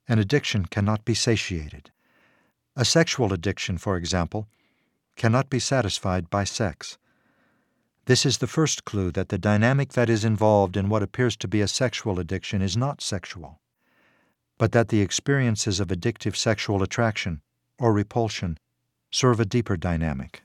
An addiction cannot be satiated. A sexual addiction, for example, cannot be satisfied by sex. This is the first clue that the dynamic that is involved in what appears to be a sexual addiction is not sexual, but that the experiences of addictive sexual attraction or repulsion serve a deeper dynamic.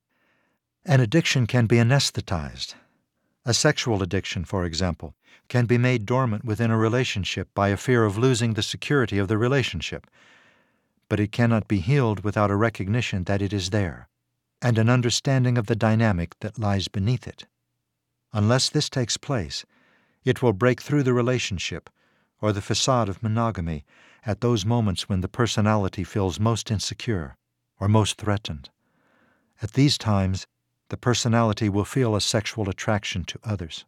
An addiction can be anesthetized. A sexual addiction, for example, can be made dormant within a relationship by a fear of losing the security of the relationship, but it cannot be healed without a recognition that it is there, and an understanding of the dynamic that lies beneath it. Unless this takes place, it will break through the relationship or the facade of monogamy at those moments when the personality feels most insecure or most threatened. At these times, the personality will feel a sexual attraction to others.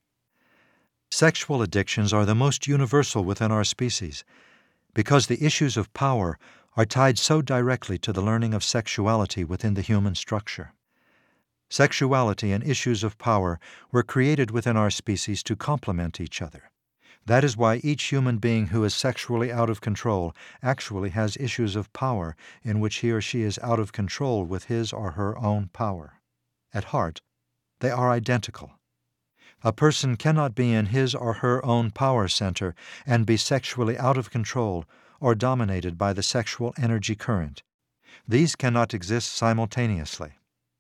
Sexual addictions are the most universal within our species because the issues of power are tied so directly to the learning of sexuality within the human structure. Sexuality and issues of power were created within our species to complement each other. That is why each human being who is sexually out of control actually has issues of power in which he or she is out of control with his or her own power. At heart, they are identical. A person cannot be in his or her own power center and be sexually out of control or dominated by the sexual energy current. These cannot exist simultaneously.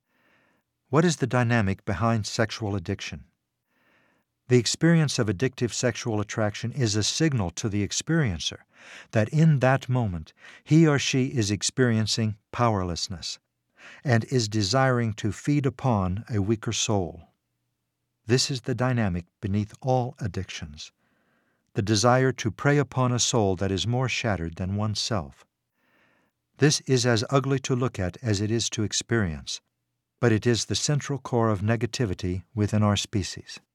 What is the dynamic behind sexual addiction? The experience of addictive sexual attraction is a signal to the experiencer that in that moment he or she is experiencing powerlessness and is desiring to feed upon a weaker soul. This is the dynamic beneath all addictions, the desire to prey upon a soul that is more shattered than oneself. This is as ugly to look at as it is to experience, but it is the central core of negativity within our species.